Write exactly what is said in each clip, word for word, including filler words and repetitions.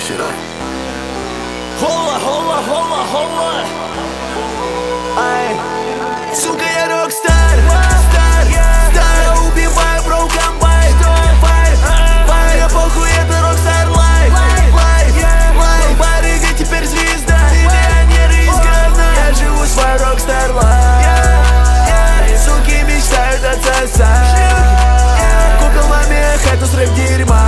считай. Хола, хола, хола, хола. Ай, сука, я рокстар, стар, стар, убиваю, бро, комбай, файр, файр, я похуй, это рокстар лайф, лайф, лайф, барыга теперь звезда, миллионер из говна. Я живу свой рокстар лайф, суки мечтают отсосать, купил маме хату с рэп дерьма.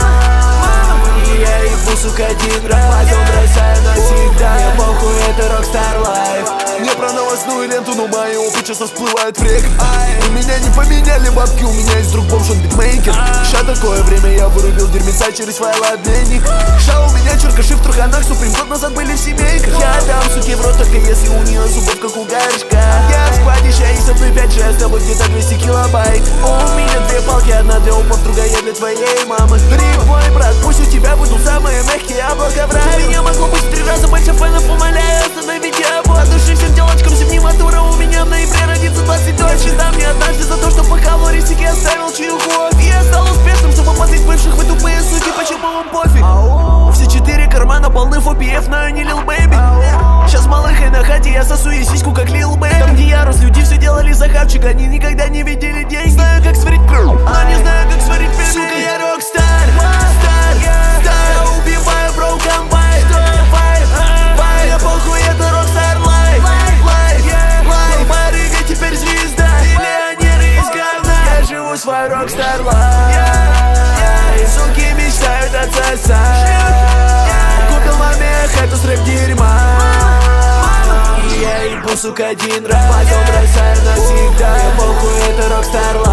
Я ебу, сука, один раз, потом бросаю навсегда. Мне похуй, это рокстар лайф. Не про новостную ленту, но мои опыт часто всплывают в рек. У меня не поменяли бабки, у меня есть друг бомж, он битмейкер. Ща такое время я вырубил дерьмеца через файлообменник. Ща у меня черкаши в труханах, суприм год назад были в семейках. Я дам суке в рот, только если у нее зубов как у горшка. Я в складе, ща и со мной пять джи, с тобой где-то двести килобайт. У меня две палки, одна для умов, другая для твоей мамы. Рик, мой брат, пусть у тебя будут самые мягкие облака в раю. У меня могло быть в три раза больше фэнов, умоляю, остановите обо. От души всем телочкам зимнематура, у меня в ноябре родится двадцать дольше. Дам мне однажды за то, что по калорийсике оставил чаюху. Я стал успешным, чтобы позлить бывших, вы тупые суки, почему вам пофиг? Все четыре кармана полны эф о пи эф, но я не Lil Baby. Сейчас малыхой на хате, я сосу и сиську как Lil Baby. Там где я рос, люди все делали за хавчик, они никогда не видели деньги. Знаю, как сварить пиво, но не знаю, как сварить пиво. Сука, я рокстар, стар, стар, убиваю, бро, комбай, файр, файр, я похуй, это рокстар лайф, лайф, лайф, барыга теперь звезда, миллионер из говна. Я живу свой рокстар лайф, суки мечтают отсосать, купил маме хату с рэп дерьма. Я ебу, сука, один раз, потом бросаю навсегда. Мне похуй, это рокстар лайф.